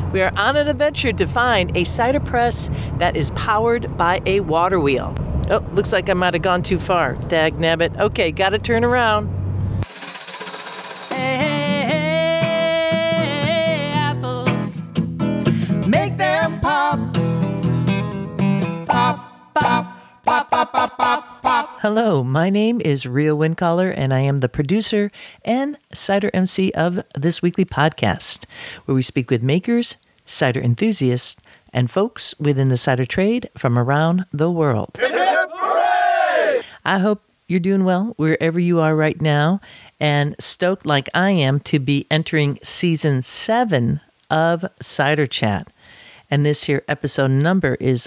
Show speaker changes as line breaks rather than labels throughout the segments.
We are on an adventure to find a cider press that is powered by a water wheel. Oh, looks like I might have gone too far. Dag nabbit. Okay, gotta turn around. Hey, apples. Make them pop. Pop, pop, pop, pop, pop, pop, pop. Hello, my name is Rio Windcaller, and I am the producer and cider MC of this weekly podcast, where we speak with makers, cider enthusiasts, and folks within the cider trade from around the world. Hip, hip, hooray! I hope you're doing well wherever you are right now, and stoked like I am to be entering season 7 of Cider Chat. And this here episode number is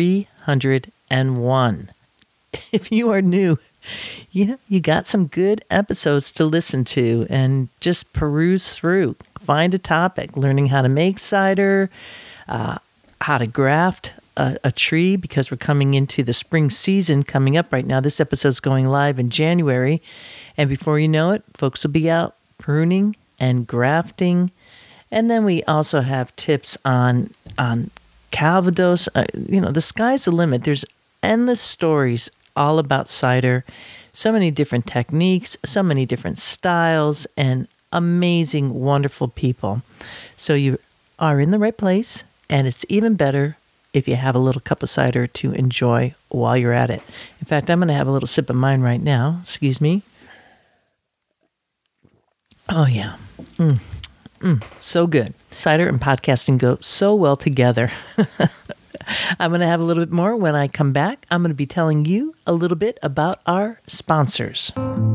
301. If you are new, you got some good episodes to listen to and just peruse through. Find a topic, learning how to make cider, how to graft a tree, because we're coming into the spring season coming up right now. This episode's going live in January. And before you know it, folks will be out pruning and grafting. And then we also have tips on Calvados. The sky's the limit. There's endless stories all about cider. So many different techniques, so many different styles, and amazing, wonderful people. So you are in the right place, and it's even better if you have a little cup of cider to enjoy while you're at it. In fact, I'm going to have a little sip of mine right now. Excuse me. Oh, yeah. So good. Cider and podcasting go so well together. I'm going to have a little bit more when I come back. I'm going to be telling you a little bit about our sponsors.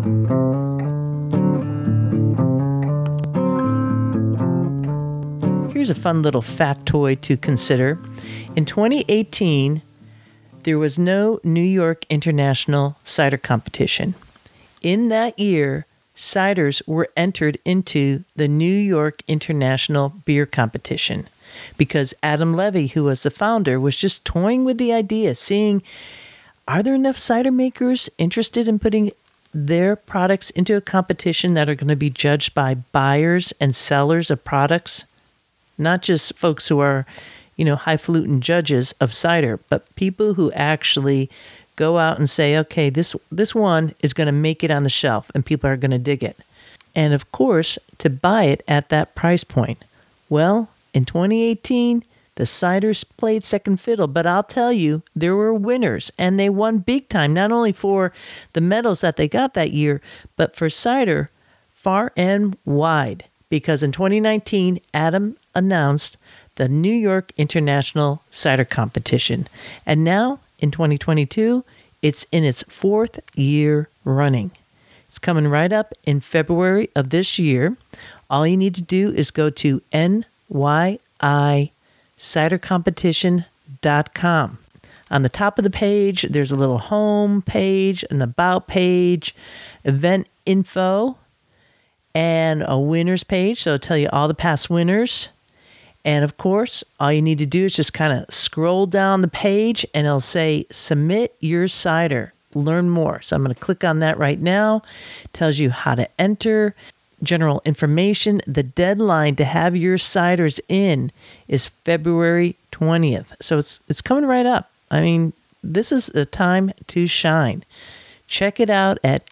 Here's a fun little factoid to consider. In 2018, there was no New York International Cider Competition. In that year, ciders were entered into the New York International Beer Competition because Adam Levy, who was the founder, was just toying with the idea, seeing, are there enough cider makers interested in putting their products into a competition that are going to be judged by buyers and sellers of products? Not just folks who are, highfalutin judges of cider, but people who actually go out and say, okay, this one is going to make it on the shelf and people are going to dig it. And of course, to buy it at that price point. Well, in 2018, the ciders played second fiddle, but I'll tell you, there were winners, and they won big time, not only for the medals that they got that year, but for cider far and wide, because in 2019, Adam announced the New York International Cider Competition, and now, in 2022, it's in its 4th year running. It's coming right up in February of this year. All you need to do is go to nyicidercompetition.com. On the top of the page, there's a little home page, an about page, event info, and a winners page. So it'll tell you all the past winners. And of course, all you need to do is just kind of scroll down the page and it'll say, submit your cider, learn more. So I'm going to click on that right now. It tells you how to enter, general information. The deadline to have your ciders in is February 20th. So it's coming right up. I mean, this is the time to shine. Check it out at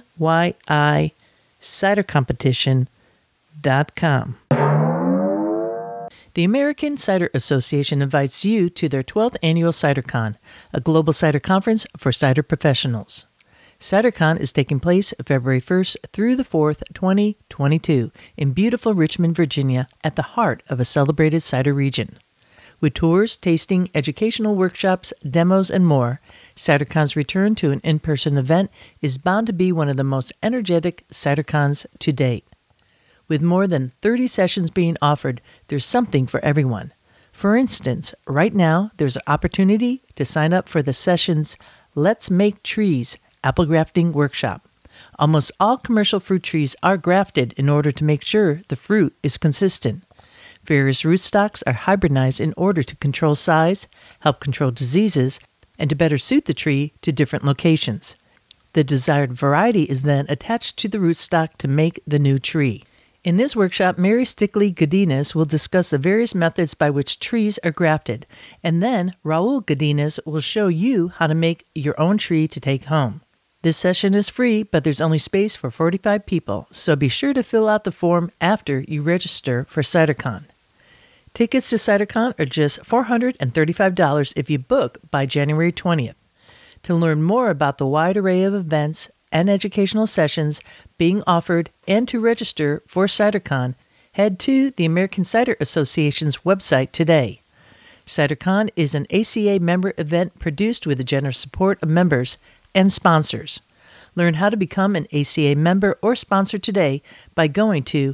nyicidercompetition.com. The American Cider Association invites you to their 12th annual CiderCon, a global cider conference for cider professionals. CiderCon is taking place February 1st through the 4th, 2022, in beautiful Richmond, Virginia, at the heart of a celebrated cider region. With tours, tasting, educational workshops, demos, and more, CiderCon's return to an in-person event is bound to be one of the most energetic CiderCons to date. With more than 30 sessions being offered, there's something for everyone. For instance, right now, there's an opportunity to sign up for the session's Let's Make Trees apple grafting workshop. Almost all commercial fruit trees are grafted in order to make sure the fruit is consistent. Various rootstocks are hybridized in order to control size, help control diseases, and to better suit the tree to different locations. The desired variety is then attached to the rootstock to make the new tree. In this workshop, Mary Stickley Godinez will discuss the various methods by which trees are grafted, and then Raul Godinez will show you how to make your own tree to take home. This session is free, but there's only space for 45 people, so be sure to fill out the form after you register for CiderCon. Tickets to CiderCon are just $435 if you book by January 20th. To learn more about the wide array of events and educational sessions being offered and to register for CiderCon, head to the American Cider Association's website today. CiderCon is an ACA member event produced with the generous support of members and sponsors. Learn how to become an ACA member or sponsor today by going to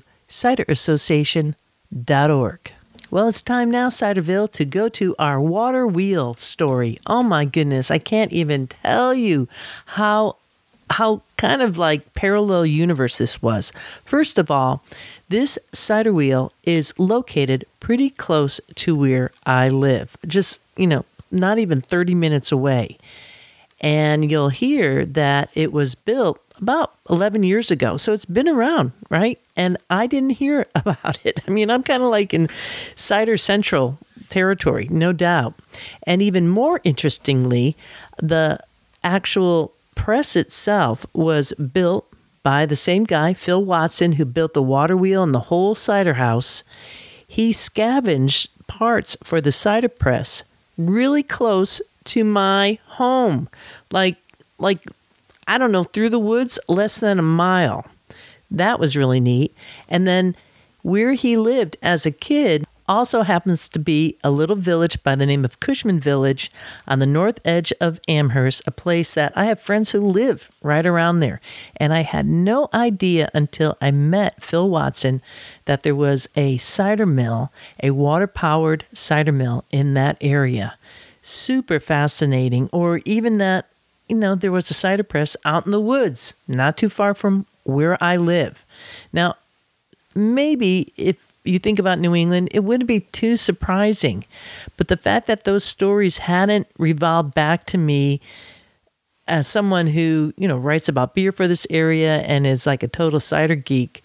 ciderassociation.org. Well, it's time now, Ciderville, to go to our water wheel story. Oh my goodness, I can't even tell you how kind of like parallel universe this was. First of all, this cider wheel is located pretty close to where I live. Just, not even 30 minutes away. And you'll hear that it was built about 11 years ago. So it's been around, right? And I didn't hear about it. I mean, I'm kind of like in Cider Central territory, no doubt. And even more interestingly, the actual press itself was built by the same guy, Phil Watson, who built the water wheel and the whole cider house. He scavenged parts for the cider press really close to my home. Like I don't know, through the woods, less than a mile. That was really neat. And then where he lived as a kid also happens to be a little village by the name of Cushman Village on the north edge of Amherst, a place that I have friends who live right around there. And I had no idea until I met Phil Watson that there was a cider mill, a water-powered cider mill in that area. Super fascinating. Or even that, there was a cider press out in the woods, not too far from where I live. Now, maybe if you think about New England, it wouldn't be too surprising. But the fact that those stories hadn't revolved back to me as someone who, writes about beer for this area and is like a total cider geek,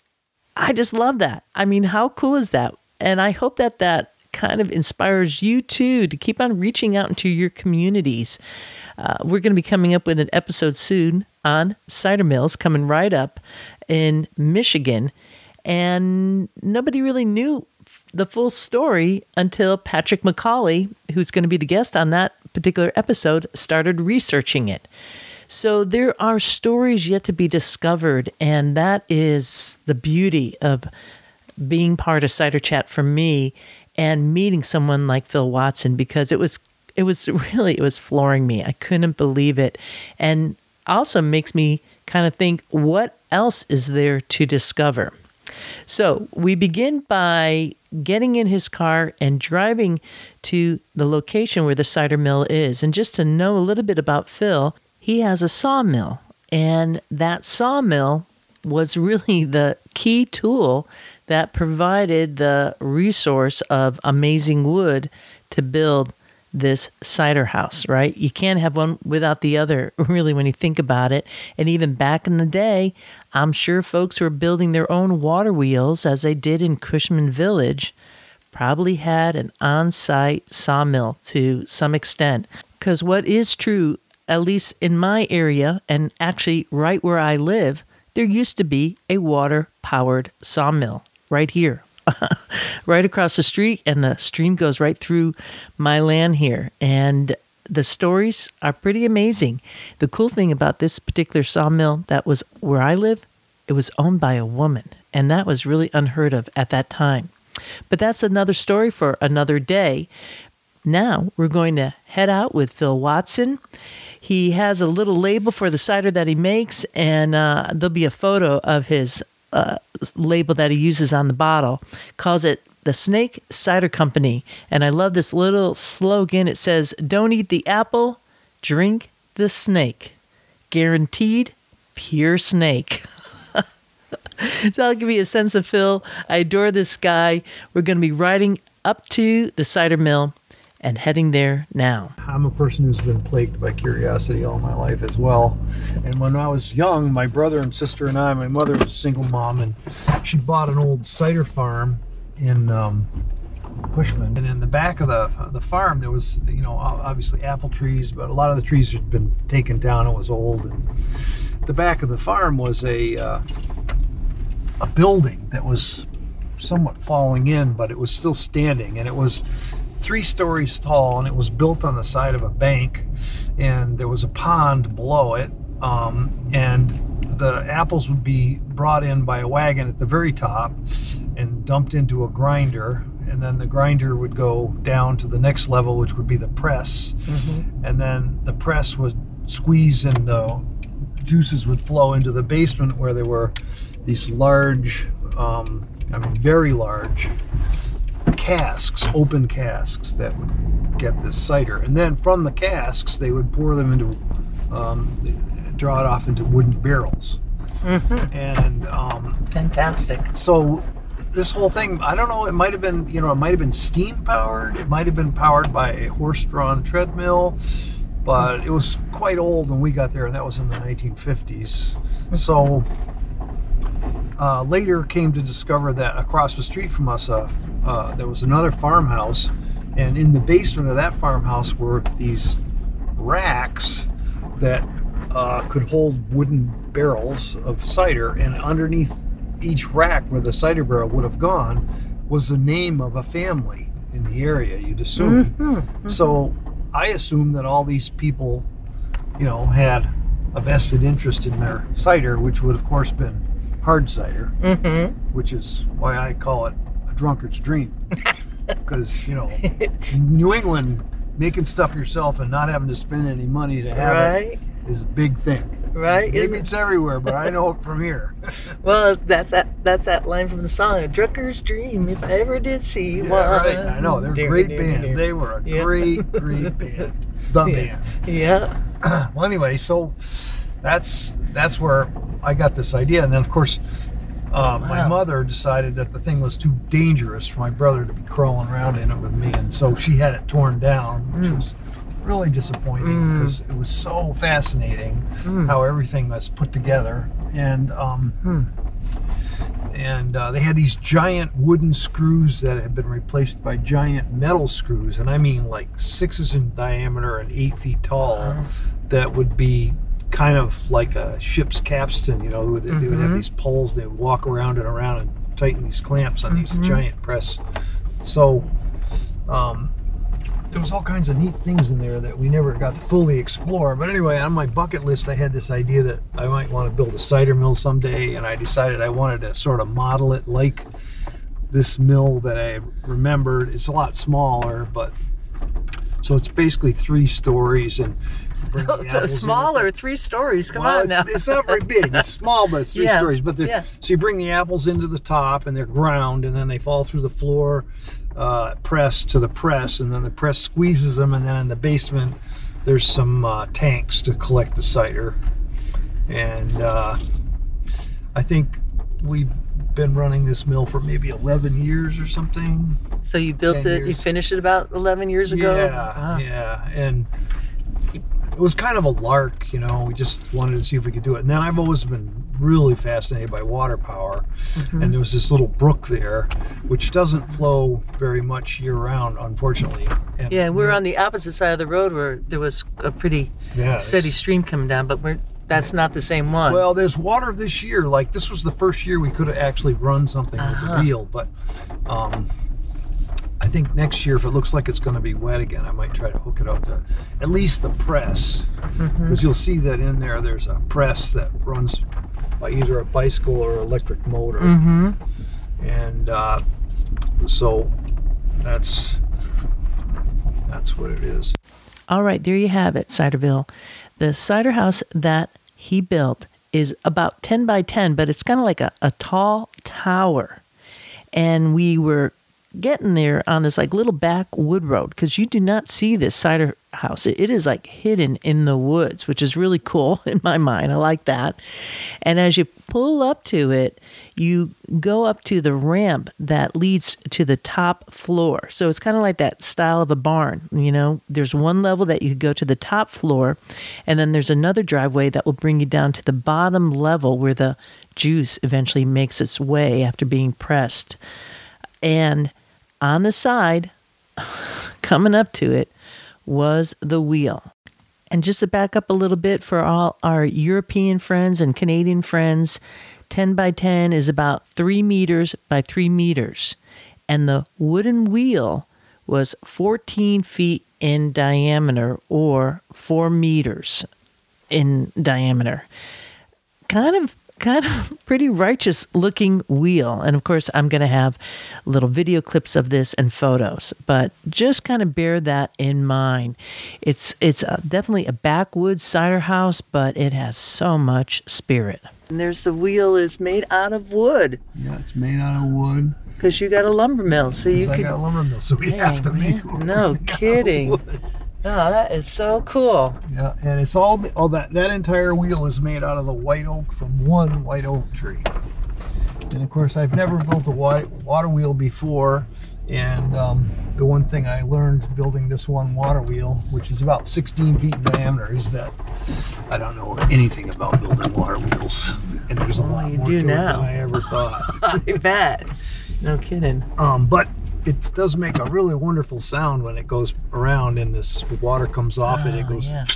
I just love that. I mean, how cool is that? And I hope that kind of inspires you too to keep on reaching out into your communities. We're going to be coming up with an episode soon on cider mills coming right up in Michigan. And nobody really knew the full story until Patrick McCauley, who's going to be the guest on that particular episode, started researching it. So there are stories yet to be discovered, and that is the beauty of being part of Cider Chat for me and meeting someone like Phil Watson, because it was flooring me. I couldn't believe it. And also makes me kind of think, what else is there to discover? So we begin by getting in his car and driving to the location where the cider mill is. And just to know a little bit about Phil, he has a sawmill. And that sawmill was really the key tool that provided the resource of amazing wood to build this cider house, right? You can't have one without the other, really, when you think about it. And even back in the day, I'm sure folks who were building their own water wheels, as they did in Cushman Village, probably had an on-site sawmill to some extent. Because what is true, at least in my area, and actually right where I live, there used to be a water-powered sawmill right here. Right across the street, and the stream goes right through my land here. And the stories are pretty amazing. The cool thing about this particular sawmill that was where I live, it was owned by a woman, and that was really unheard of at that time. But that's another story for another day. Now we're going to head out with Phil Watson. He has a little label for the cider that he makes, and there'll be a photo of his label that he uses on the bottle. Calls it the Snake Cider Company. And I love this little slogan. It says, "Don't eat the apple, drink the snake. Guaranteed pure snake." So that'll give you a sense of Phil. I adore this guy. We're going to be riding up to the cider mill, and heading there now.
I'm a person who's been plagued by curiosity all my life as well. And when I was young, my brother and sister and I, my mother was a single mom, and she bought an old cider farm in Cushman. And in the back of the farm, there was, obviously apple trees, but a lot of the trees had been taken down. It was old. And the back of the farm was a building that was somewhat falling in, but it was still standing, and it was 3 stories tall, and it was built on the side of a bank, and there was a pond below it, and the apples would be brought in by a wagon at the very top and dumped into a grinder, and then the grinder would go down to the next level, which would be the press, and then the press would squeeze and the juices would flow into the basement, where there were these large, very large casks, open casks that would get this cider. And then from the casks, they would pour them into, draw it off into wooden barrels. And
fantastic.
So this whole thing, I don't know, it might have been steam powered. It might have been powered by a horse-drawn treadmill, but it was quite old when we got there, and that was in the 1950s. So later came to discover that across the street from us, there was another farmhouse, and in the basement of that farmhouse were these racks that could hold wooden barrels of cider, and underneath each rack where the cider barrel would have gone was the name of a family in the area, you'd assume. So I assumed that all these people, had a vested interest in their cider, which would of course been hard cider, which is why I call it a drunkard's dream. Because, New England, making stuff yourself and not having to spend any money to have it is a big thing.
Right?
Maybe it's everywhere, but I know it from here.
Well, that's that line from the song, "A Drunkard's Dream, if I ever did see one."
Right. I know, they're a great band. They were a great band. The band.
Yeah.
Well, anyway, so that's where I got this idea. And then, of course, my mother decided that the thing was too dangerous for my brother to be crawling around in it with me. And so she had it torn down, which was really disappointing because it was so fascinating how everything was put together. And they had these giant wooden screws that had been replaced by giant metal screws, and I mean like 6 in diameter and 8 feet tall, that would be kind of like a ship's capstan. They would have these poles. They would walk around and tighten these clamps on these giant press. So there was all kinds of neat things in there that we never got to fully explore. But anyway, on my bucket list, I had this idea that I might want to build a cider mill someday, and I decided I wanted to sort of model it like this mill that I remembered. It's a lot smaller, but so it's basically 3 stories, and
smaller, 3 stories. Come on now.
It's not very big. It's small, but it's 3 stories. But so you bring the apples into the top, and they're ground, and then they fall through the floor, press to the press, and then the press squeezes them, and then in the basement there's some tanks to collect the cider. And I think we've been running this mill for maybe 11 years or something.
So you built it, you finished it about 11 years ago?
Yeah, and it was kind of a lark, we just wanted to see if we could do it. And then I've always been really fascinated by water power, and there was this little brook there, which doesn't flow very much year-round, unfortunately. And
we're on the opposite side of the road where there was a pretty steady stream coming down, but that's not the same one.
Well, there's water this year. Like, this was the first year we could have actually run something with the reel, but I think next year, if it looks like it's going to be wet again, I might try to hook it up to at least the press, because you'll see that in there's a press that runs by either a bicycle or electric motor. And so that's what it is.
All right, there you have it, Ciderville. The cider house that he built is about 10 by 10, but it's kind of like a tall tower. And we were getting there on this like little back wood road, because you do not see this cider house. It is like hidden in the woods, which is really cool in my mind. I like that. And as you pull up to it, you go up to the ramp that leads to the top floor. So it's kind of like that style of a barn. You know, there's one level that you could go to the top floor, and then there's another driveway that will bring you down to the bottom level where the juice eventually makes its way after being pressed. And on the side, coming up to it, was the wheel. And just to back up a little bit for all our European friends and Canadian friends, 10 by 10 is about 3 meters by 3 meters. And the wooden wheel was 14 feet in diameter, or 4 meters in diameter. Kind of pretty righteous looking wheel. And of course, I'm going to have little video clips of this and photos, but just kind of bear that in mind. It's definitely a backwoods cider house, but it has so much spirit. And there's the wheel is made out of wood.
Yeah, it's made out of wood.
Because you got a lumber mill, so you can.
I got a lumber mill, so we have to make wood.
No kidding. Oh, that is so cool.
Yeah, and it's all that entire wheel is made out of the white oak from one white oak tree. And of course, I've never built a water wheel before, and the one thing I learned building this one water wheel, which is about 16 feet in diameter, is that I don't know anything about building water wheels, and there's a lot more to it than I ever thought.
I bet. No kidding.
But it does make a really wonderful sound when it goes around and the water comes off it. It goes,
yeah.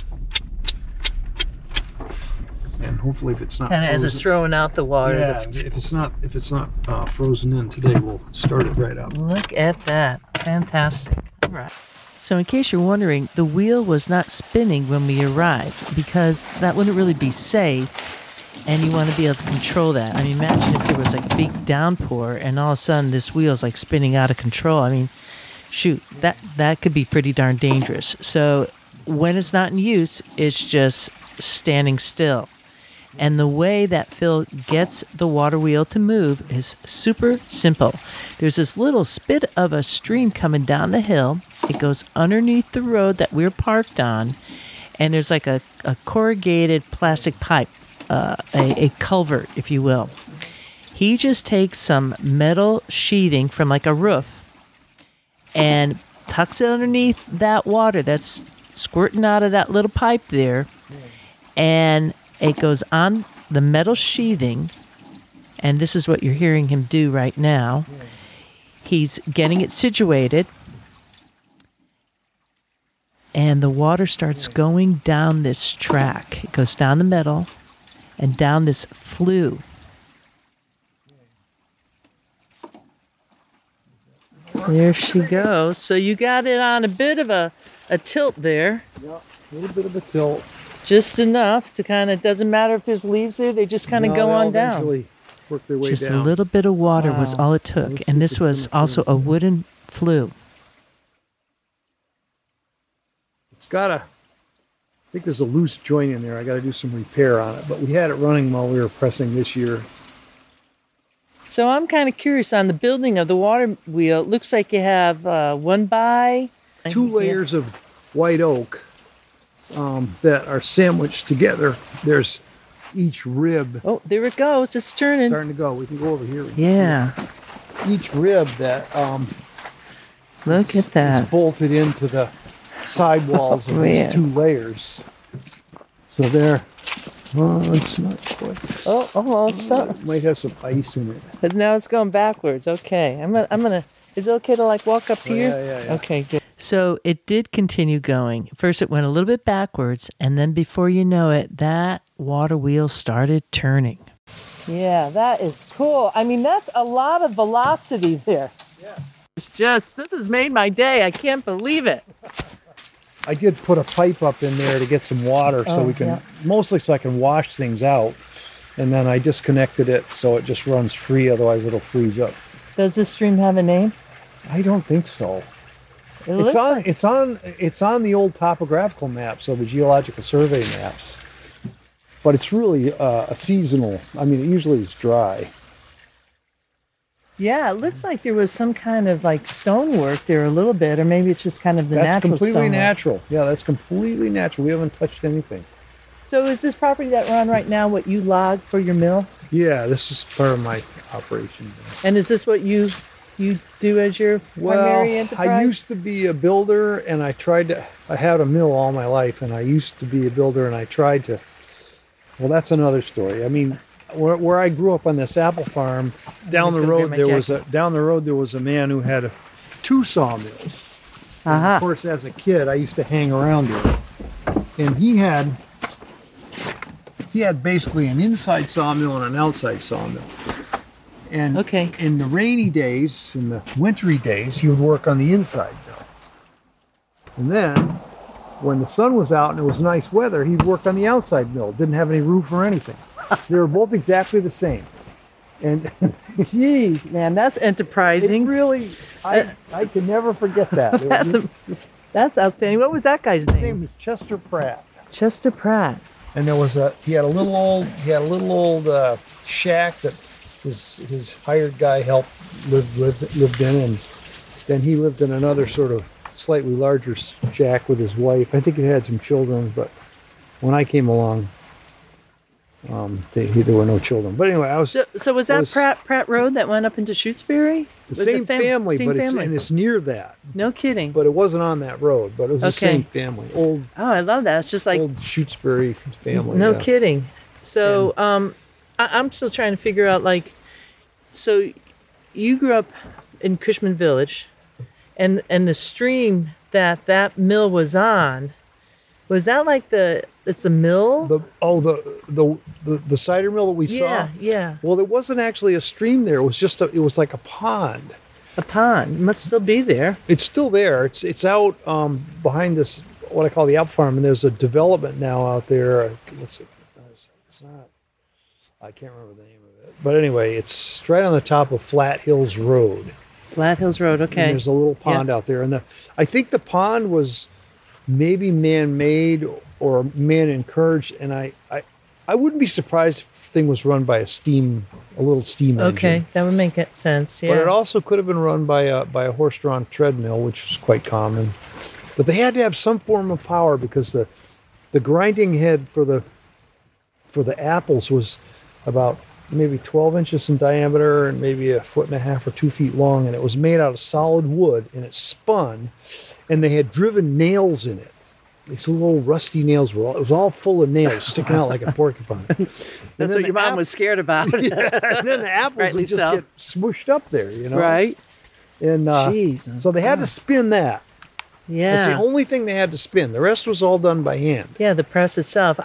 And hopefully, if it's not
kind of as it's throwing out the water.
Yeah, if it's not frozen in today, we'll start it right up.
Look at that! Fantastic. All right. So, in case you're wondering, the wheel was not spinning when we arrived, because that wouldn't really be safe. And you want to be able to control that. I mean, imagine if there was like a big downpour and all of a sudden this wheel's like spinning out of control. I mean, shoot, that could be pretty darn dangerous. So when it's not in use, it's just standing still. And the way that Phil gets the water wheel to move is super simple. There's this little spit of a stream coming down the hill. It goes underneath the road that we're parked on. And there's like a corrugated plastic pipe. A culvert, if you will. He just takes some metal sheathing from like a roof and tucks it underneath that water that's squirting out of that little pipe there, and it goes on the metal sheathing, and this is what you're hearing him do right now. He's getting it situated, and the water starts going down this track. It goes down the metal and down this flue. There she goes. So you got it on a bit of a tilt there.
Yeah, a little bit of a tilt.
Just enough to kind of, doesn't matter if there's leaves there, they just kind of go on down.
Work their way
just
down.
A little bit of water was all it took. And this was also a wooden flue.
It's got I think there's a loose joint in there. I got to do some repair on it, but we had it running while we were pressing this year.
So I'm kind of curious on the building of the water wheel. It looks like you have 1 by
2 layers of white oak that are sandwiched together. There's each rib.
Oh, there it goes. It's turning.
Starting to go. We can go over here.
Yeah.
Each rib that
look at that.
is bolted into the sidewalls of these 2 layers. So there. Oh, it's not quite.
Oh, almost.
It might have some ice in it.
But now it's going backwards. Okay. I'm gonna. Is it okay to like walk up here?
Yeah.
Okay, good. So it did continue going. First, it went a little bit backwards, and then before you know it, that water wheel started turning. Yeah, that is cool. I mean, that's a lot of velocity there.
Yeah.
This has made my day. I can't believe it.
I did put a pipe up in there to get some water so we can, mostly so I can wash things out. And then I disconnected it so it just runs free, otherwise it'll freeze up.
Does this stream have a name?
I don't think so.
It's
on the old topographical maps, so the Geological Survey maps. But it's really a seasonal. I mean, it usually is dry.
Yeah, it looks like there was some kind of like stonework there a little bit, or maybe it's just kind of the
That's
natural
completely
stonework.
natural. Yeah, that's completely natural. We haven't touched anything.
So is this property that we're on right now what you log for your mill?
Yeah, this is part of my operation.
And is this what you do as your primary enterprise?
I used to be a builder, and I had a mill all my life, and I used to be a builder, and I tried to. Well, that's another story. I mean, where I grew up on this apple farm, down the road there was a man who had two sawmills. And of course, as a kid, I used to hang around there, and he had basically an inside sawmill and an outside sawmill. And in the rainy days, in the wintry days, he would work on the inside mill. And then, when the sun was out and it was nice weather, he'd work on the outside mill. Didn't have any roof or anything. They were both exactly the same. And
geez, man, that's enterprising.
It really, I can never forget that.
That's outstanding. What was that guy's name?
His name was Chester Pratt.
Chester Pratt.
And he had a little old shack that his hired guy lived in, and then he lived in another sort of slightly larger shack with his wife. I think he had some children, but when I came along, there were no children. But anyway,
So was that Pratt Road that went up into Shutesbury?
The same family, but it's near that.
No kidding.
But it wasn't on that road, but it was the same family.
Oh, I love that. It's just like
old Shutesbury family.
No kidding. So I'm still trying to figure out, like, so you grew up in Cushman Village, and the stream that mill was on, was that like it's a mill?
The cider mill that we saw?
Yeah.
Well, there wasn't actually a stream there. It was just it was like a pond.
A pond. It must still be there.
It's still there. It's out behind this, what I call the Apple Farm, and there's a development now out there. It's not, I can't remember the name of it. But anyway, it's right on the top of Flat Hills Road.
Flat Hills Road, okay.
And there's a little pond out there. And I think the pond was maybe man-made or man-encouraged, and I wouldn't be surprised if the thing was run by a little steam engine.
Okay, that would make sense, yeah.
But it also could have been run by a horse-drawn treadmill, which was quite common. But they had to have some form of power because the grinding head for the apples was about maybe 12 inches in diameter and maybe 1.5 feet or 2 feet long, and it was made out of solid wood, and it spun, and they had driven nails in it. These little rusty nails it was all full of nails sticking out like a porcupine.
That's what your mom was scared about.
Yeah, and then the apples would just get smooshed up there,
Right.
And so they had to spin that.
Yeah.
That's the only thing they had to spin. The rest was all done by hand.
Yeah, the press itself.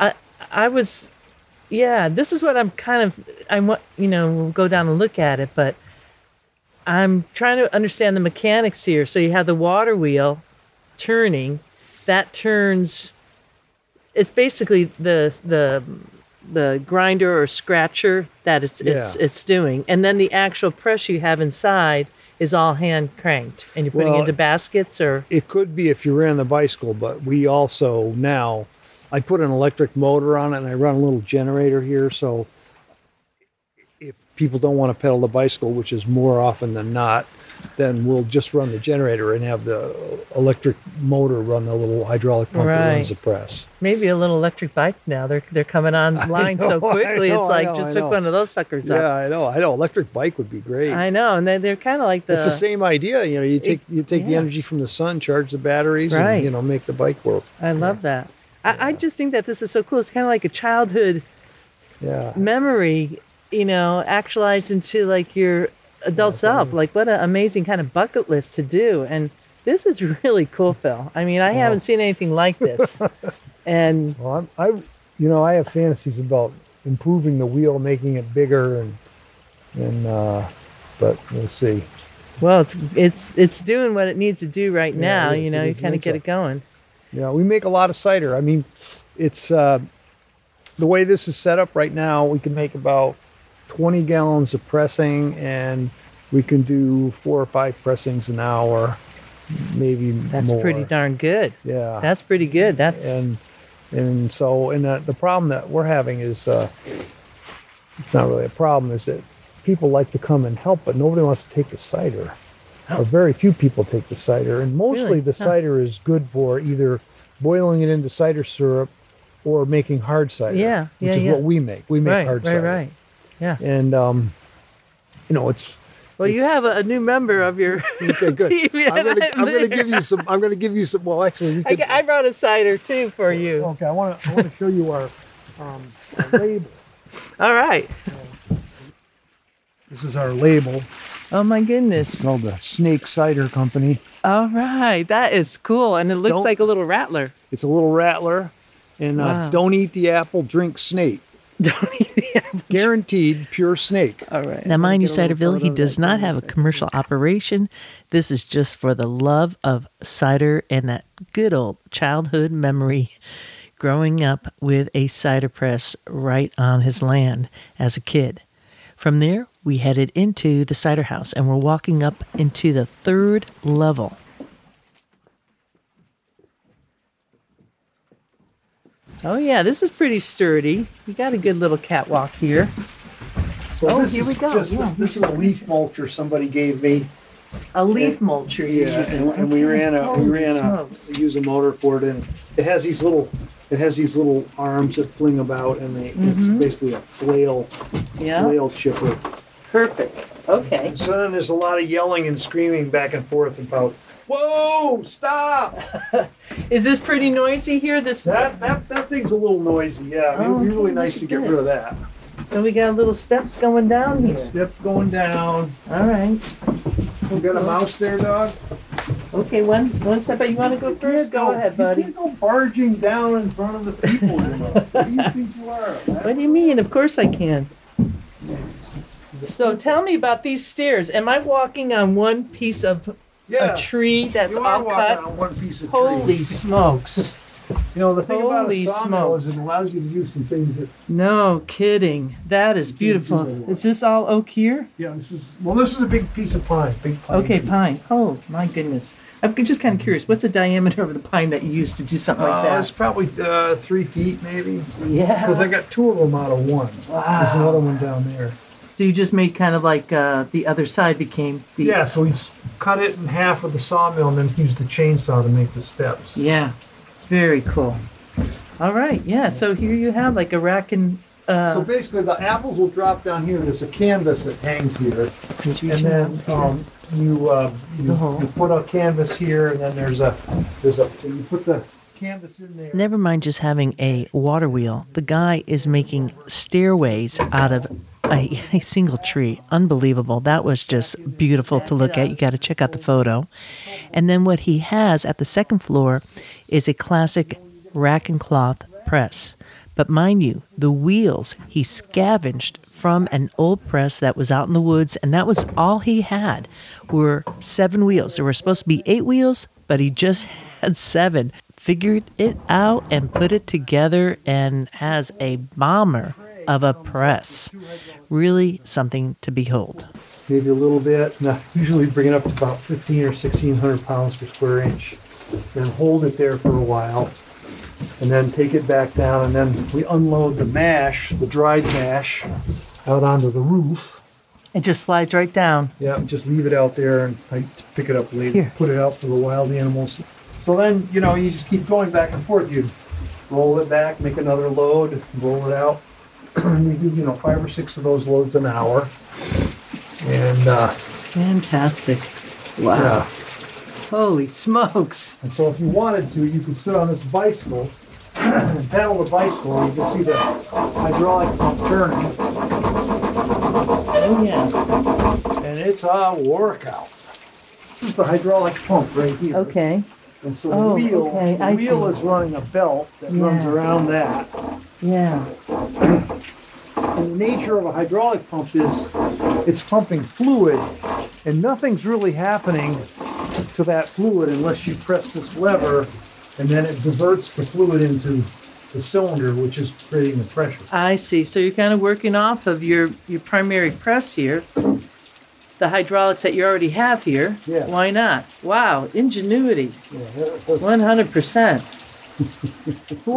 This is what I want, we'll go down and look at it, but I'm trying to understand the mechanics here. So you have the water wheel turning, that turns, it's basically the grinder or scratcher that it's doing. And then the actual press you have inside is all hand cranked, and you're putting into baskets, or?
It could be if you ran the bicycle, but we also now, I put an electric motor on it, and I run a little generator here. So if people don't want to pedal the bicycle, which is more often than not, then we'll just run the generator and have the electric motor run the little hydraulic pump that runs the press.
Maybe a little electric bike now. They're coming online so quickly. Just hook one of those suckers up.
Yeah, I know. Electric bike would be great.
I know, and they're kind of like
it's the same idea. You take the energy from the sun, charge the batteries, and make the bike work.
I love that. I just think that this is so cool. It's kind of like a childhood memory, actualized into like your adult self. Like, what an amazing kind of bucket list to do. And this is really cool, Phil. I mean, I haven't seen anything like this. And
I have fantasies about improving the wheel, making it bigger, but we'll see.
Well, it's doing what it needs to do right now. You kind of get it going.
Yeah, we make a lot of cider. I mean, it's the way this is set up right now, we can make about 20 gallons of pressing, and we can do 4 or 5 pressings an hour, maybe more.
That's pretty darn good.
Yeah.
That's pretty good.
And the problem that we're having is, it's not really a problem, is that people like to come and help, but nobody wants to take the cider. Or very few people take the cider, and mostly
Really?
the cider is good for either boiling it into cider syrup or making hard cider.
Yeah,
which is
yeah.
what we make. We make hard cider.
Right. Yeah.
And it's
Well, you have a new member of your
okay. Good.
team.
I'm gonna give you some. I'm gonna give you some. Well, actually, we could,
I brought a cider too for you.
okay. I want to show you our label.
All right.
This is our label.
Oh my goodness.
It's called the Snake Cider Company.
All right. That is cool. And it looks
Don't-
like a little rattler.
It's a little rattler, and
Wow.
don't eat the apple, drink snake. Guaranteed pure snake.
All right. Now, mind you, Ciderville, he does not have a commercial operation. This is just for the love of cider and that good old childhood memory growing up with a cider press right on his land as a kid. From there, we headed into the cider house and we're walking up into the 3rd level. Oh, yeah, this is pretty sturdy. You got a good little catwalk here.
So this
here
is
we go,
just
yeah.
this is a leaf mulcher somebody gave me.
A leaf mulcher you're using.
and we ran
Holy
a
smokes.
we use a motor for it, and it has these little arms that fling about, and it's basically a flail
Yeah,
chipper.
perfect. Okay.
So then there's a lot of yelling and screaming back and forth about, whoa, stop!
Is this pretty noisy here?
That thing's a little noisy, yeah.
Oh,
It'd be really
okay,
nice to
look at
get rid of
this.
that.
So we got little steps going down here.
Steps going down.
All right.
You got a mouse there, dog?
Okay, one step. But you want to go first? Go ahead, buddy.
You can't go barging down in front of the people. You know. What do you think you are?
What do you mean? Of course I can. So tell me about these stairs. Am I walking on one piece of
Yeah.
a tree that's
You are
all
walking
cut?
on one piece of tree.
Holy smokes.
You know, the thing about a
Holy
sawmill is
smokes.
it allows you to do some things that,
No kidding. That is beautiful. Is this all oak here?
this is a big piece of pine. Big pine.
Okay, pine. Oh, my goodness. I'm just kind of curious. What's the diameter of the pine that you used to do something like
It's
that?
probably 3 feet, maybe.
Yeah.
Because I got 2 of them out of one.
Wow.
There's another one down there.
So you just made kind of like the other side became the...
Yeah, so we cut it in half with the sawmill and then used the chainsaw to make the steps.
Yeah. Very cool. All right. Yeah. So here you have like a rack and...
So basically, the apples will drop down here. There's a canvas that hangs here, and then you put a canvas here, and then you put the canvas in there.
Never mind just having a water wheel. The guy is making stairways out of a single tree. Unbelievable. That was just beautiful to look at. You got to check out the photo. And then what he has at the 2nd floor is a classic rack and cloth press. But mind you, the wheels he scavenged from an old press that was out in the woods, and that was all he had, were 7 wheels. There were supposed to be 8 wheels, but he just had 7. Figured it out and put it together and has a bomber of a press. Really something to behold.
Maybe a little bit. Now, usually bring it up to about 15 or 1600 pounds per square inch. Then hold it there for a while. And then take it back down, and then we unload the mash, the dried mash, out onto the roof.
It just slides right down.
Yeah, just leave it out there, and I pick it up later.
Here.
Put it out for the wild animals. So then, you just keep going back and forth. You roll it back, make another load, roll it out. We do, 5 or 6 of those loads an hour. And
Fantastic. Wow.
yeah.
Holy smokes.
And so if you wanted to, you could sit on this bicycle and pedal the bicycle, and you can see the hydraulic pump turning,
Oh, yeah.
and it's a workout. This is the hydraulic pump right here.
Okay.
And so
Oh,
the wheel,
okay, I
the wheel
see.
is running a belt that runs
Yeah.
around that.
Yeah.
And the nature of a hydraulic pump is it's pumping fluid, and nothing's really happening to that fluid unless you press this lever, and then it diverts the fluid into the cylinder, which is creating the pressure.
I see. So you're kind of working off of your primary press here, the hydraulics that you already have here.
Yeah.
Why not? Wow, ingenuity.
Yeah,
100%.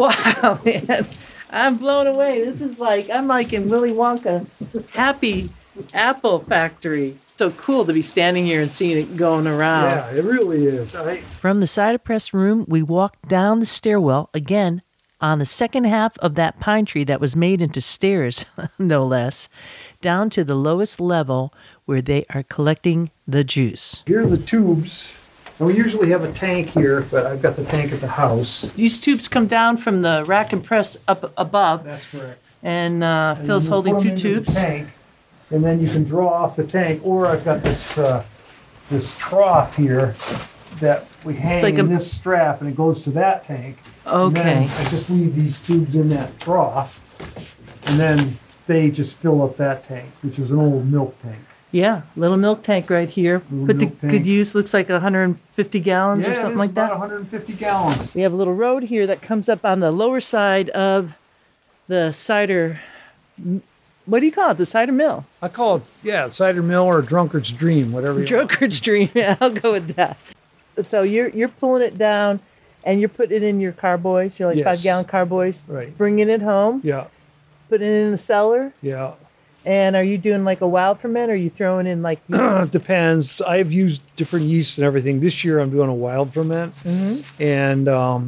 Wow, man. I'm blown away. This is like, I'm like in Willy Wonka, happy apple factory. So cool to be standing here and seeing it going around.
Yeah, it really is.
From the cider press room, we walked down the stairwell, again, on the second half of that pine tree that was made into stairs, no less, down to the lowest level where they are collecting the juice.
Here are the tubes. And we usually have a tank here, but I've got the tank at the house.
These tubes come down from the rack and press up above,
That's correct.
and
And
Phil's
you
holding
put 'em
2
into
tubes.
the tank, and then you can draw off the tank. Or I've got this trough here that we hang
like
in
a-
this strap, and it goes to that tank. And then
Okay.
I just leave these tubes in that trough, and then they just fill up that tank, which is an old milk tank.
Yeah, little milk tank right here.
Little
Put to
milk tank.
good use. Looks like 150 gallons or something like
about
that.
150 gallons.
We have a little road here that comes up on the lower side of the cider. What do you call it? The cider mill.
I call it, cider mill or drunkard's dream, whatever you want.
Drunkard's dream. Yeah, I'll go with that. So you're pulling it down, and you're putting it in your carboys. You're like
Yes.
5-gallon carboys.
Right.
Bringing it home.
Yeah,
Putting it in the cellar.
yeah.
And are you doing like a wild ferment, or are you throwing in like
It
yeast?
depends. I've used different yeasts and everything. This year I'm doing a wild ferment. And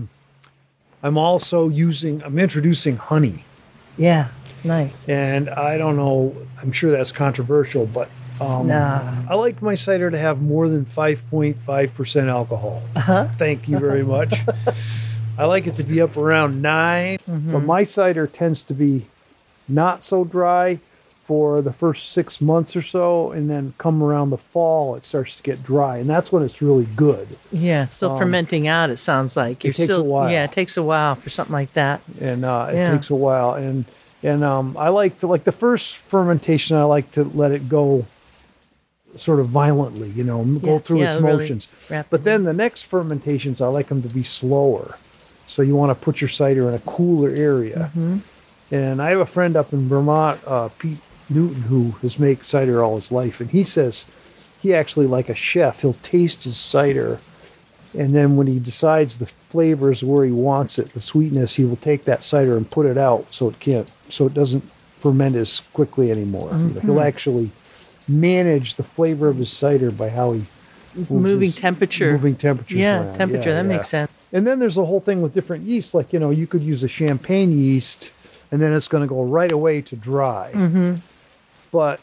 I'm also I'm introducing honey.
Yeah, nice.
And I don't know, I'm sure that's controversial, but
Nah.
I like my cider to have more than 5.5% alcohol. Thank you very much. I like it to be up around 9. But my cider tends to be not so dry for the first 6 months or so, and then come around the fall, it starts to get dry, and that's when it's really good.
Yeah, still fermenting out. It sounds like
it takes a while.
Yeah, it takes a while for something like that.
And
Yeah.
it takes a while. And I like to, like the first fermentation, I like to let it go sort of violently, go through its
really
motions.
rapidly.
But then the next fermentations, I like them to be slower. So you want to put your cider in a cooler area. And I have a friend up in Vermont, Pete Newton, who has made cider all his life. And he says he actually, like a chef, he'll taste his cider. And then when he decides the flavor is where he wants it, the sweetness, he will take that cider and put it out so it doesn't ferment as quickly anymore. He'll actually manage the flavor of his cider by how he moves
Moving
his-
temperature.
moving temperature.
Yeah, temperature. That makes sense.
And then there's a whole thing with different yeasts. Like, you could use a champagne yeast, and then it's going to go right away to dry. But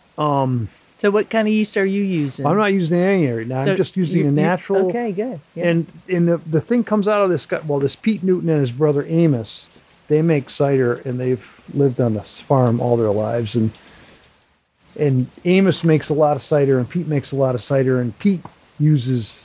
So what kind of yeast are you using?
I'm not using any right now.
So
I'm just using a natural.
Okay, good. Yeah.
And the thing comes out of this guy. Well, this Pete Newton and his brother Amos, they make cider, and they've lived on this farm all their lives. And Amos makes a lot of cider, and Pete makes a lot of cider. And Pete uses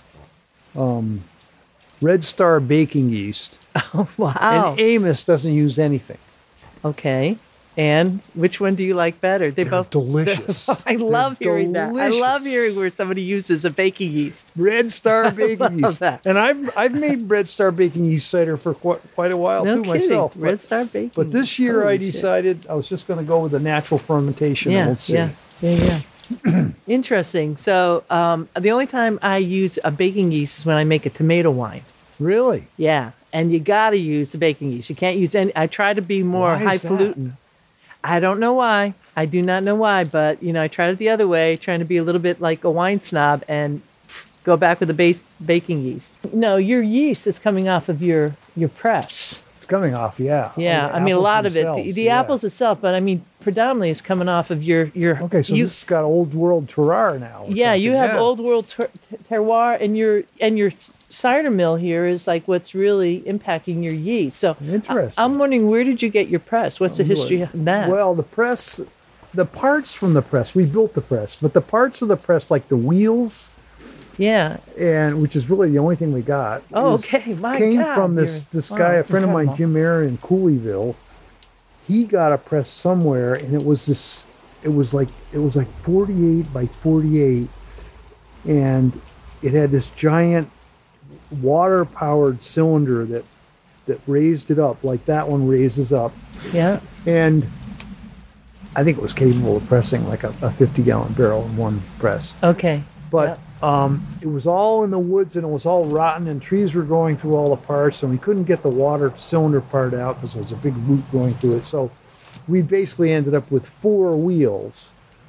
Red Star baking yeast,
Wow.
and Amos doesn't use anything.
Okay. And which one do you like better? They both
Delicious.
I love
They're
hearing that. I love
delicious.
hearing where somebody uses a baking yeast.
Red Star baking
love
yeast.
that.
And I've made Red Star baking yeast cider for quite a while
No
too
kidding.
myself.
Red Star baking.
But this year
Holy
I
shit.
decided I was just going to go with the natural fermentation. And
Yeah,
we'll see.
yeah. Interesting. So the only time I use a baking yeast is when I make a tomato wine.
Really?
Yeah, and you got to use the baking yeast. You can't use any. I try to be more
Why is that?
highfalutin. I don't know why. I do not know why, but I tried it the other way, trying to be a little bit like a wine snob and go back with the base baking yeast. No, your yeast is coming off of your press.
It's coming off, yeah.
Yeah,
The
I mean a
apples
lot of it.
themselves,
The
yeah.
apples itself, but I mean predominantly it's coming off of your.
Okay, so
you,
this has got old world terroir now. or
yeah, you
something.
have old world terroir, and your cider mill here is like what's really impacting your yeast. So
Interesting.
I'm wondering, where did you get your press? What's the history of that?
Well, the press, the parts from the press, we built the press, but the parts of the press, like the wheels,
yeah.
and which is really the only thing we got.
Oh,
is-
okay. My
came
God,
from this guy, a friend of mine,
incredible.
Jim Aaron in Cooleyville. He got a press somewhere, and it was like 48 by 48, and it had this giant water powered cylinder that raised it up like that one raises up,
Yeah.
and I think it was capable of pressing like a 50-gallon barrel in one press.
Okay.
But it was all in the woods, and it was all rotten, and trees were growing through all the parts, and we couldn't get the water cylinder part out because there was a big root going through it. So we basically ended up with 4 wheels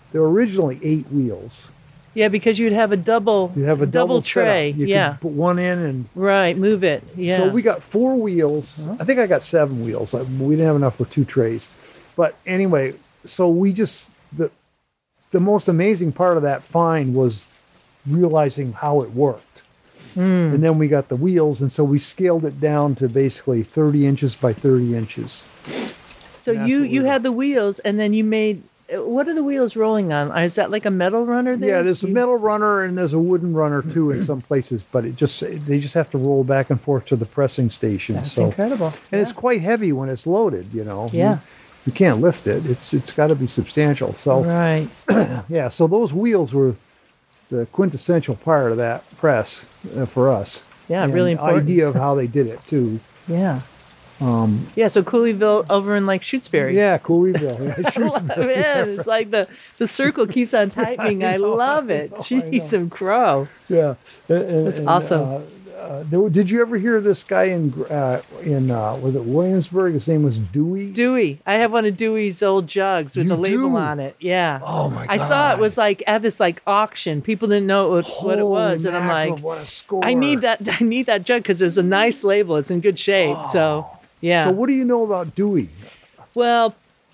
there were originally 8 wheels.
Yeah, because you'd have a double.
You'd have a double
tray.
setup. You could put one in and
right, move it. Yeah.
So we got 4 wheels. I think I got 7 wheels. We didn't have enough for 2 trays. But anyway, so we just the most amazing part of that find was realizing how it worked. And then we got the wheels, and so we scaled it down to basically 30 inches by 30 inches.
So you had the wheels, and then you made. What are the wheels rolling on? Is that like a metal runner there?
Yeah, there's a metal runner and there's a wooden runner too in some places, but they just have to roll back and forth to the pressing station.
That's incredible.
And it's quite heavy when it's loaded, you know.
Yeah.
You can't lift it. It's got to be substantial. So
right.
Yeah, so those wheels were the quintessential part of that press for us.
Yeah,
and
really important.
Idea of how they did it too.
Yeah. So Cooleyville over in like Shutesbury.
Yeah, Cooleyville. Yeah, Shutesbury.
Man, it's like the circle keeps on tightening. I love it. Jeez and crow.
Yeah,
that's awesome.
Did you ever hear this guy in was it Williamsburg? His name was Dewey.
Dewey. I have one of Dewey's old jugs with the label on it. Yeah.
Oh my God.
I saw it was like at this like auction. People didn't know what it was, and I'm like,
what a score.
I need that jug because there's a nice label. It's in good shape. So yeah.
So what do you know about Dewey?
Well,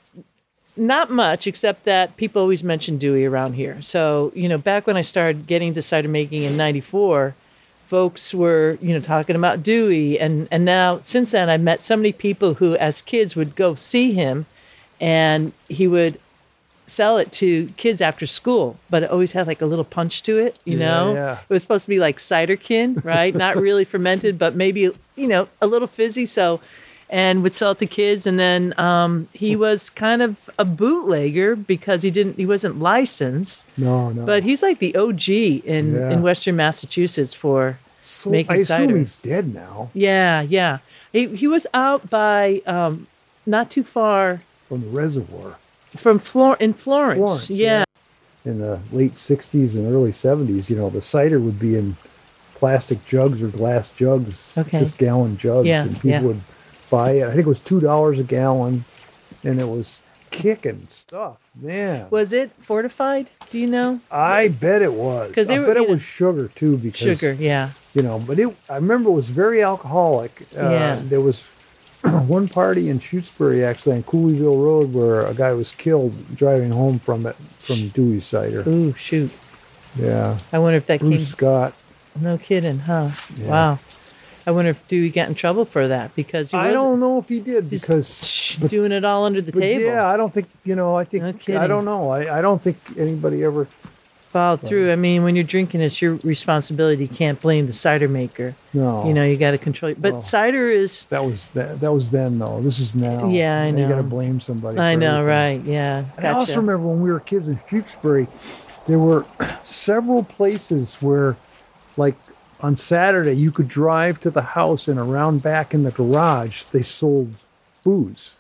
not much, except that people always mention Dewey around here. So back when I started getting to cider making in '94. Folks were, talking about Dewey, and now since then I've met so many people who, as kids, would go see him, and he would sell it to kids after school, but it always had like a little punch to it, you know?
Yeah.
It was supposed to be like ciderkin, right? Not really fermented, but maybe, a little fizzy. So, and would sell it to kids, and then he was kind of a bootlegger because he wasn't licensed.
No.
But he's like the OG in Western Massachusetts for making cider. I
assume he's dead now.
Yeah. He was out by not too far
from the reservoir.
From Florence. Yeah.
In the late 60s and early 70s, the cider would be in plastic jugs or glass jugs, just gallon jugs, and people would buy it. I think it was $2 a gallon, and it was kicking stuff, man.
Was it fortified? Do you know?
I bet it was. I bet it was sugar too, because
sugar, yeah.
But I remember it was very alcoholic. There was one party in Shutesbury, actually, on Cooleyville Road, where a guy was killed driving home from Dewey's cider.
Ooh, shoot.
Yeah.
I wonder if that
Bruce Scott.
No kidding, huh?
Yeah.
Wow. I wonder if Dewey got in trouble for that because
I don't know if he did because
doing it all under the table.
Yeah, I don't think I think I don't know. I don't think anybody ever
followed through. I mean, when you're drinking, it's your responsibility. You can't blame the cider maker.
No,
you got to control it. But cider is
that was then though. This is now.
Yeah, I know.
You got to blame somebody.
I know,
everything.
right? Yeah. Gotcha.
I also remember when we were kids in Shutesbury, there were several places where, like, on Saturday, you could drive to the house, and around back in the garage, they sold booze.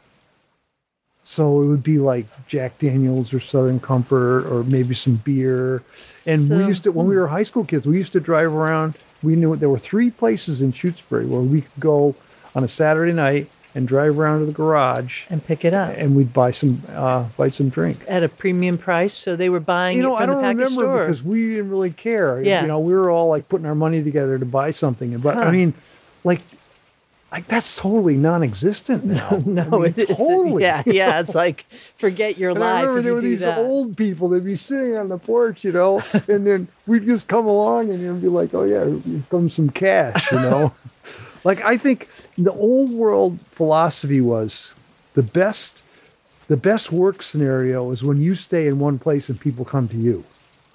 So it would be like Jack Daniels or Southern Comfort or maybe some beer. And we used to, when we were high school kids, we used to drive around. We knew there were 3 places in Shutesbury where we could go on a Saturday night and drive around to the garage
and pick it up,
and we'd buy some drink
at a premium price. So they were buying. It from
I don't
the package
remember
store.
because we didn't really care.
Yeah.
We were all like putting our money together to buy something, but I mean, like that's totally non-existent now.
No, it is.
Totally.
Yeah. It's like forget your life.
I remember there were these old people. They'd be sitting on the porch, and then we'd just come along and be like, "Oh yeah, here comes some cash," Like, I think the old world philosophy was the best work scenario is when you stay in one place and people come to you.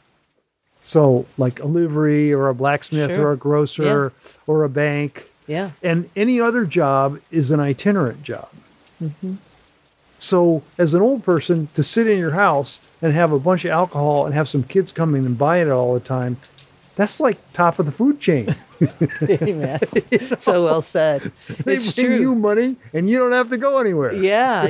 So like a livery or a blacksmith or a grocer or a bank.
Yeah.
And any other job is an itinerant job.
Mm-hmm.
So as an old person, to sit in your house and have a bunch of alcohol and have some kids coming and buying it all the time, that's like top of the food chain.
Amen. So well said.
They
It's
bring
true.
you money and you don't have to go anywhere.
Yeah.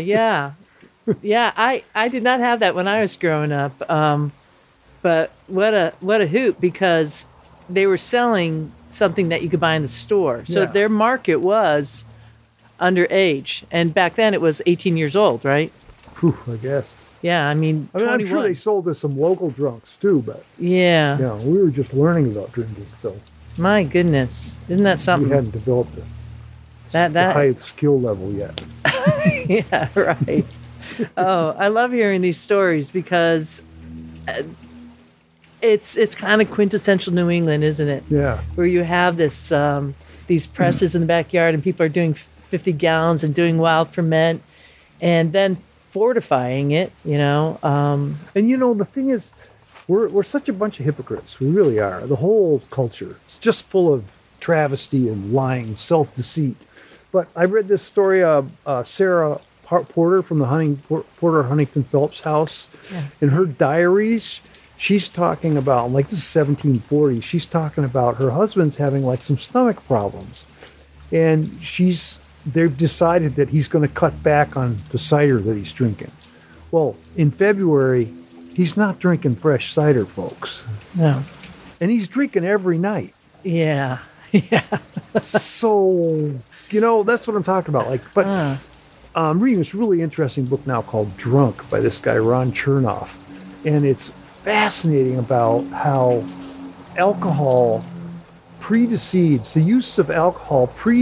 I did not have that when I was growing up. But what a hoot, because they were selling something that you could buy in the store. So their market was underage, and back then it was 18 years old, right?
Whew, I guess.
Yeah, I mean,
I mean, I'm sure
21.
they sold us some local drunks too, but
Yeah.
you know, we were just learning about drinking, so
My goodness. Isn't that
we
something?
hadn't developed the
That
high skill level yet.
Yeah, right. Oh, I love hearing these stories because it's kind of quintessential New England, isn't it?
Yeah.
Where you have this these presses in the backyard and people are doing 50 gallons and doing wild ferment and then fortifying it,
And you know, the thing is, we're such a bunch of hypocrites. We really are. The whole culture is just full of travesty and lying, self-deceit. But I read this story of Sarah Porter from the Porter Huntington Phillips house.
Yeah.
In her diaries, she's talking about, like, this is 1740, she's talking about her husband's having like some stomach problems. And they've decided that he's going to cut back on the cider that he's drinking. Well, in February, he's not drinking fresh cider, folks.
No.
And he's drinking every night.
Yeah. Yeah.
So, you know, that's what I'm talking about. Like, but I'm reading this really interesting book now called Drunk by this guy, Ron Chernoff. And it's fascinating about how alcohol precedes, the use of alcohol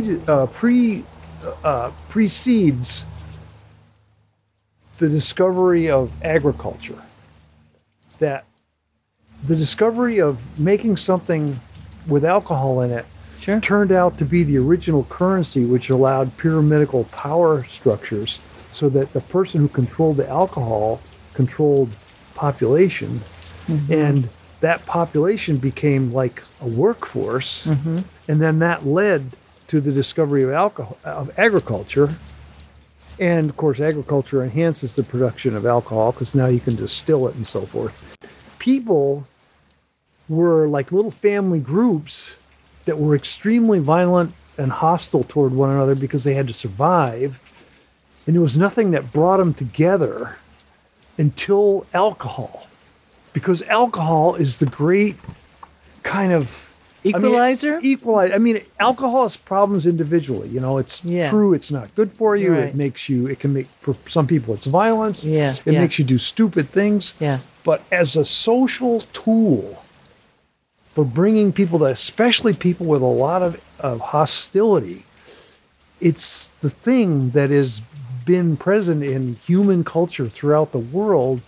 precedes the discovery of agriculture. That the discovery of making something with alcohol in it
Sure.
turned out to be the original currency, which allowed pyramidal power structures so that the person who controlled the alcohol controlled population. Mm-hmm. And that population became like a workforce. Mm-hmm. And then that led to the discovery of agriculture. And of course, agriculture enhances the production of alcohol because now you can distill it and so forth. People were like little family groups that were extremely violent and hostile toward one another because they had to survive. And there was nothing that brought them together until alcohol. Because alcohol is the great kind of
Equalizer?
I mean, alcohol has problems individually. You know, it's true, it's not good for you.
Right.
It can make, for some people, it's violence.
Yeah.
It makes you do stupid things.
Yeah.
But as a social tool for bringing people, especially people with a lot of hostility, it's the thing that has been present in human culture throughout the world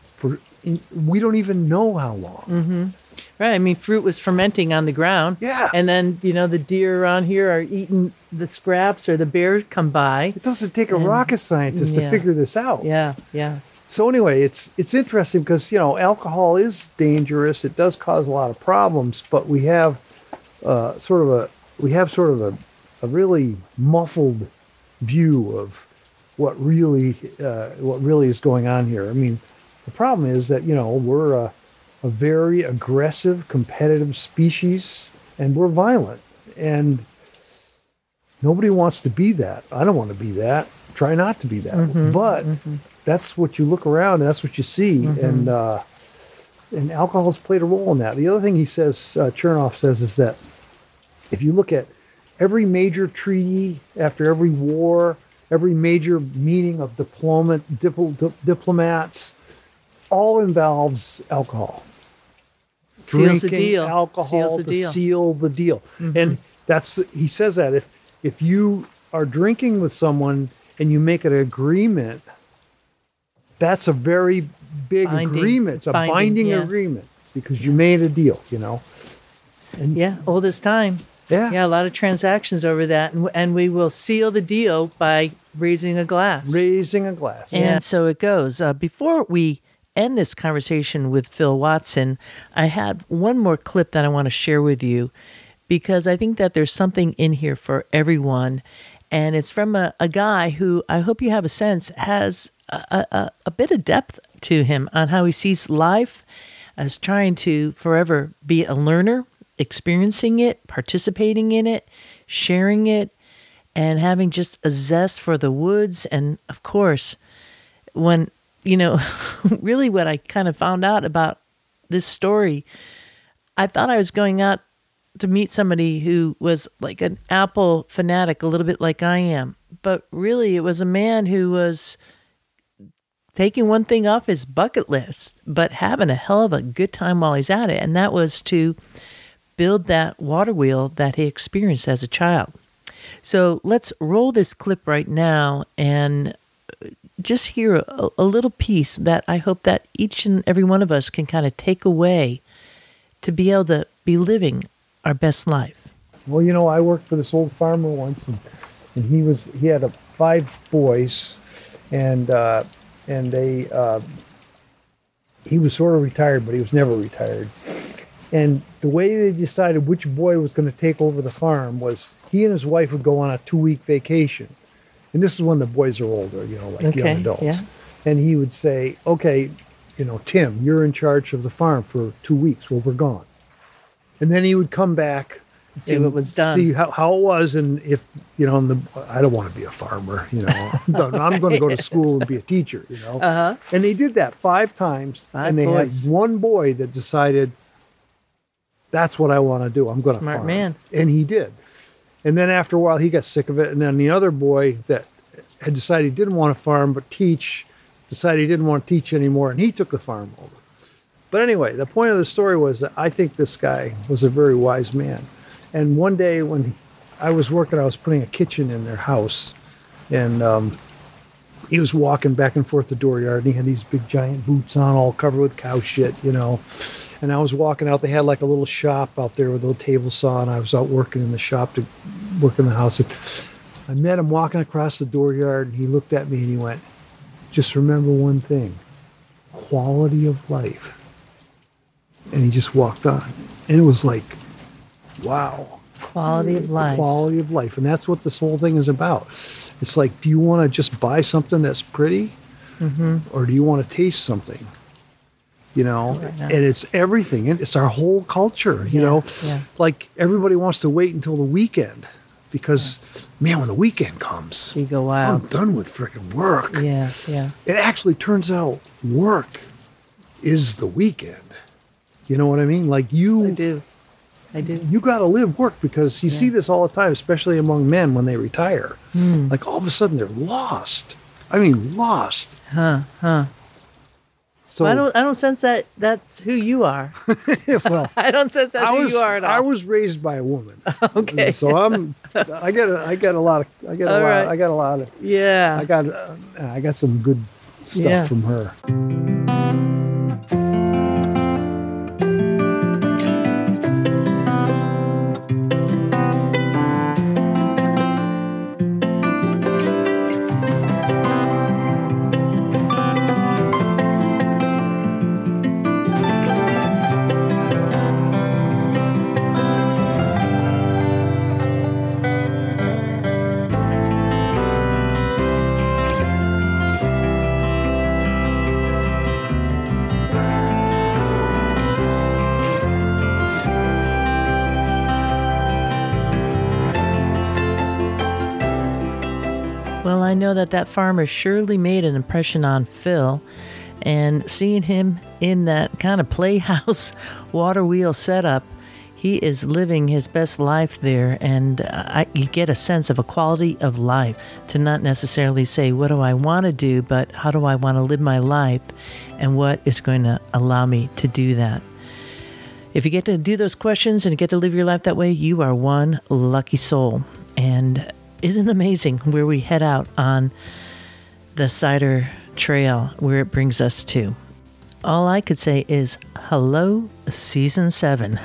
we don't even know how long.
Mm-hmm. Right. I mean, fruit was fermenting on the ground.
Yeah.
And then, the deer around here are eating the scraps or the bears come by.
It doesn't take a rocket scientist to figure this out.
Yeah. Yeah.
So anyway, it's interesting because, alcohol is dangerous. It does cause a lot of problems, but we have sort of a really muffled view of what really is going on here. I mean, the problem is that, we're a very aggressive, competitive species, and we're violent. And nobody wants to be that. I don't want to be that. Try not to be that. Mm-hmm, but that's what you look around, and that's what you see. Mm-hmm. And alcohol has played a role in that. The other thing he says, Chernoff says, is that if you look at every major treaty after every war, every major meeting of diplomats, all involves alcohol.
Seals the
Drinking
deal.
alcohol to seal the deal. Mm-hmm. And he says that if you are drinking with someone and you make an agreement, that's a very big agreement. It's a binding agreement because you made a deal, And
oldest time.
Yeah,
a lot of transactions over that, and we will seal the deal by raising a glass.
And
so it goes. Before we end this conversation with Phil Watson, I had one more clip that I want to share with you because I think that there's something in here for everyone, and it's from a guy who I hope you have a sense has a bit of depth to him on how he sees life as trying to forever be a learner, experiencing it, participating in it, sharing it, and having just a zest for the woods. And of course, when, really what I kind of found out about this story, I thought I was going out to meet somebody who was like an Apple fanatic, a little bit like I am. But really, it was a man who was taking one thing off his bucket list, but having a hell of a good time while he's at it. And that was to build that water wheel that he experienced as a child. So let's roll this clip right now and just hear a little piece that I hope that each and every one of us can kind of take away to be able to be living our best life.
Well, I worked for this old farmer once, and he had 5 boys, and he was sort of retired, but he was never retired. And the way they decided which boy was going to take over the farm was he and his wife would go on a 2-week vacation. And this is when the boys are older, like young adults. Yeah. And he would say, okay, Tim, you're in charge of the farm for 2 weeks while we're gone. And then he would come back
see what was done.
See how it was, and if I don't want to be a farmer, I'm going to go to school and be a teacher,
Uh-huh.
And they did that 5 times, and they had one boy that decided, that's what I want to do. I'm going to farm.
Smart man.
And he did. And then after a while, he got sick of it. And then the other boy that had decided he didn't want to farm but teach, decided he didn't want to teach anymore, and he took the farm over. But anyway, the point of the story was that I think this guy was a very wise man. And one day when I was working, I was putting a kitchen in their house. And he was walking back and forth the dooryard, and he had these big giant boots on, all covered with cow shit, And I was walking out. They had like a little shop out there with a little table saw, and I was out working in the shop to work in the house. And I met him walking across the dooryard, and he looked at me and he went, just remember one thing, quality of life. And he just walked on. And it was like, wow.
Quality of life.
Quality of life. And that's what this whole thing is about. It's like, do you want to just buy something that's pretty? Mm-hmm. Or do you want to taste something? And it's everything. It's our whole culture, Yeah. Like everybody wants to wait until the weekend because, man, when the weekend comes,
you go, wow,
I'm done with freaking work.
Yeah.
It actually turns out work is the weekend. You know what I mean? Like
I do.
You got to live work because you see this all the time, especially among men when they retire. Like all of a sudden they're lost. I mean, lost.
Huh. So I don't sense that that's who you are.
Well,
I don't sense that's who you are at all.
I was raised by a woman.
Okay.
So I got a lot of
yeah.
I got some good stuff from her.
Well, I know that farmer surely made an impression on Phil, and seeing him in that kind of playhouse water wheel setup, he is living his best life there, and you get a sense of a quality of life to not necessarily say, what do I want to do, but how do I want to live my life, and what is going to allow me to do that. If you get to do those questions and get to live your life that way, you are one lucky soul. And isn't it amazing where we head out on the cider trail, where it brings us to? All I could say is, hello, season 7.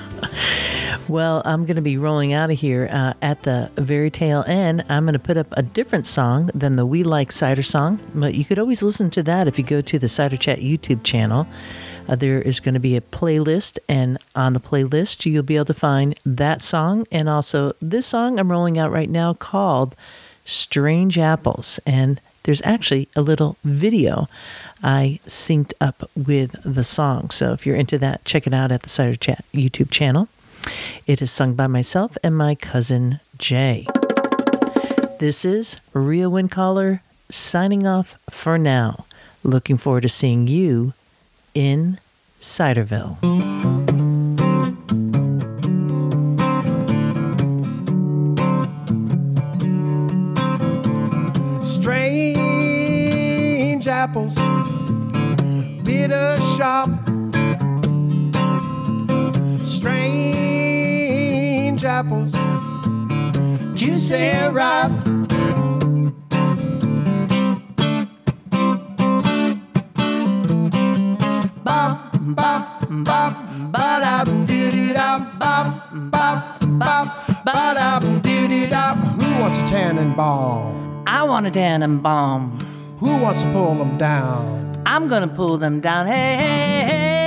Well, I'm going to be rolling out of here at the very tail end. I'm going to put up a different song than the We Like Cider song, but you could always listen to that if you go to the Cider Chat YouTube channel. There is going to be a playlist, and on the playlist, you'll be able to find that song and also this song I'm rolling out right now called Strange Apples. And there's actually a little video I synced up with the song. So if you're into that, check it out at the Cider Chat YouTube channel. It is sung by myself and my cousin Jay. This is Rhea Windcaller signing off for now. Looking forward to seeing you in Ciderville.
Strange apples, bitter sharp, strange apples, juicy ripe. Bop, bop, bop, ba-da-dum-doo-doo-dum, bop, bop, bop, ba-da-dum-doo-doo-dum. Who wants a Tannenbaum?
I want a Tannenbaum.
Who wants to pull them down?
I'm gonna pull them down. Hey, hey,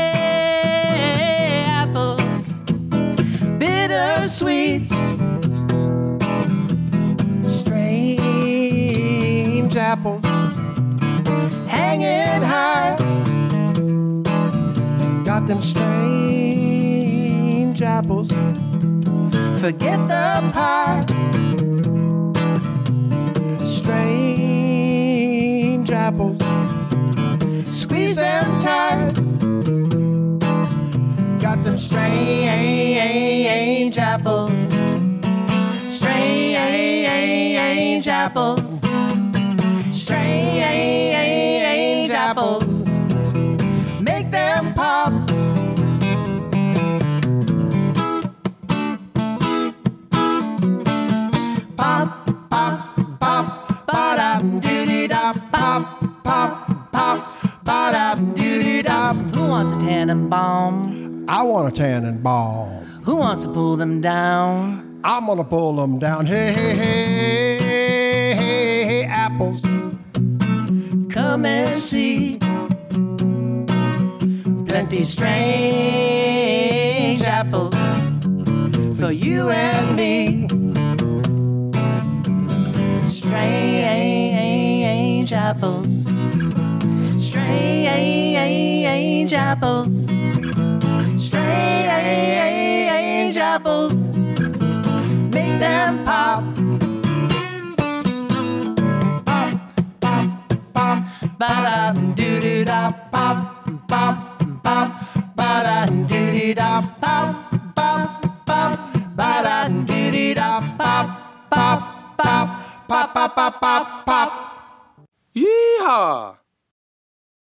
hey, apples, bittersweet,
Strange apples, hanging high. Got them strange apples. Forget the pie. Strange apples, squeeze them tight. Got them strange apples. Strange apples. Strange apples. Make them pop. Pop, pop, pop, ba-dum-doo-dee-da, pop, pop, pop, ba-dum-doo-dee-da.
Who wants a Tannenbaum?
I want a Tannenbaum.
Who wants to pull them down?
I'm gonna pull them down. Hey, hey, hey, hey, hey, apples. Come and see. Plenty strange apples for you and me. Strange apples. Strange apples. Strange apples. Make them pop. Pop, pop, pop. Ba-da-doo-doo-da. Pop, pop, pop. Ba-da-doo-doo-da. Pop, pop, pop. Ba-da-doo-doo-da. Pop, pop, pop. Pop, pop, pop, pop.